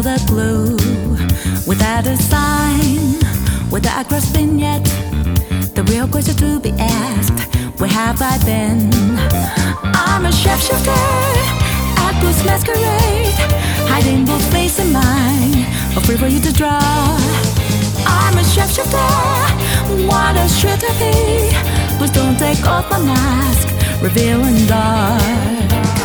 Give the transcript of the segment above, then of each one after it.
without a clue, without a sign, without grasping yet. The real question to be asked: where have I been? I'm a shapeshifter at Blues Masquerade, hiding both face and mind, free for you to draw. I'm a shapeshifter, what else should I be? Please don't take off my mask, revealing dark.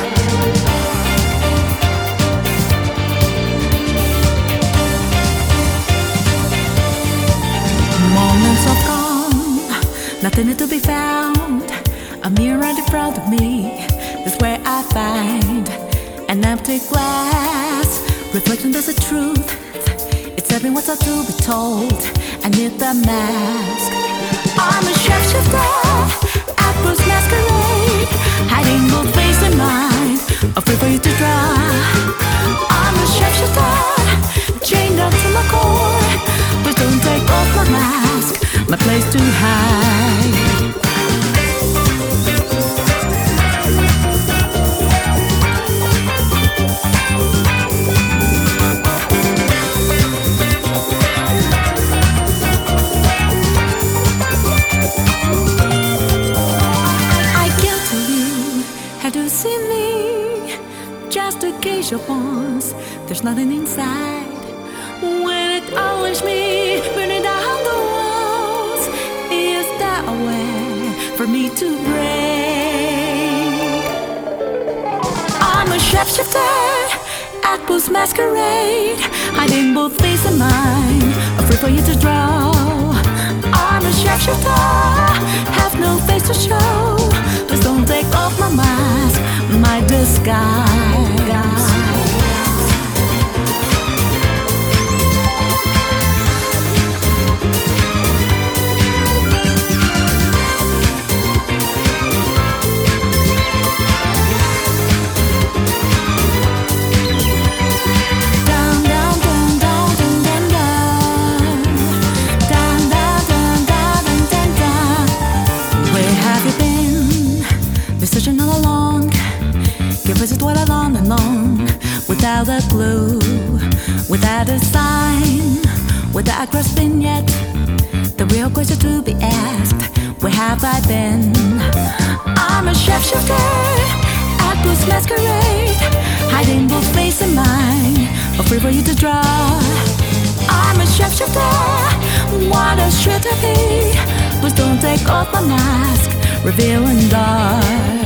Moments of calm, nothing to be found. A mirror in front of me is where I find an empty glass, reflecting there's a truth. It's every what's up to be told. I need the mask. I'm a shapeshifter at Blues Masquerade, hiding both face and mind, free for you to draw. I'm a shapeshifter, chained up to my core. Please don't take off my mask, my place to hide. See me, just a gauge of once. There's nothing inside. When it always me, burning down the walls, is that a way for me to break? I'm a shapeshifter at Blues Masquerade, hiding both face and mind, free for you to draw. I'm a shapeshifter, have no face to show. Please don't take off my mask, my disguise. Searching all along, give us what along and long, without a clue, without a sign, without grasping yet. The real question to be asked: where have I been? I'm a shapeshifter at Blues Masquerade, hiding both face and mind, free for you to draw. I'm a shapeshifter, what else should I be? Please don't take off my mask, revealing dark.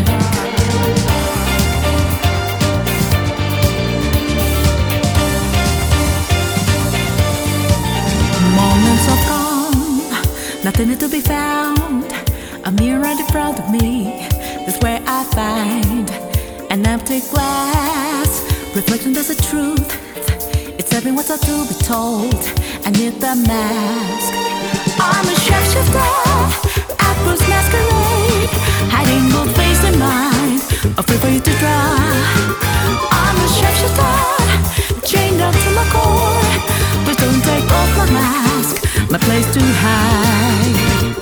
Moments of calm, nothing to be found. A mirror in front of me is where I find an empty glass, reflecting there's a truth. It's every what's up to be told. I need the mask. I'm a shapeshifter at Blues Masquerade, hiding both face and mind, free for you to draw. I'm a shapeshifter, chained up to my core. Please don't take off my mask, my place to hide.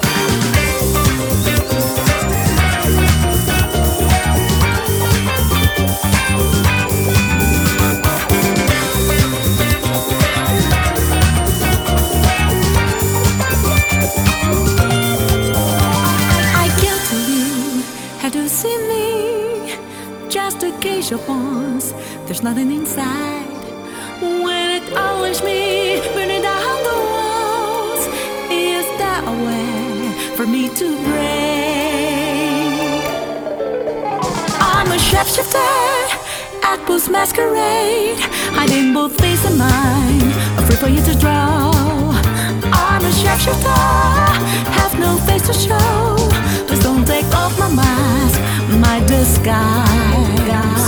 See me, just a gauge of once. There's nothing inside. When it always me, burning down the walls, is that a way for me to break? I'm a shapeshifter at Blues Masquerade, hiding both face and mind, free for you to draw. I'm a shapeshifter, have no face to show. Please don't take off my mask, my disguise.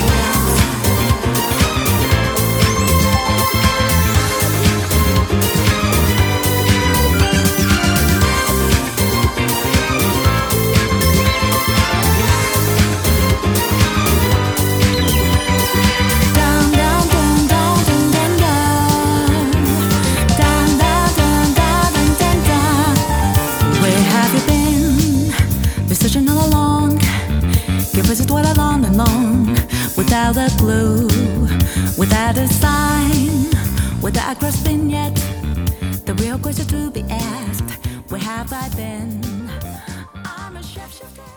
Searching all along, give us it what along and long, without a clue, without a sign, without grasping yet. The real question to be asked: where have I been? I'm a chef.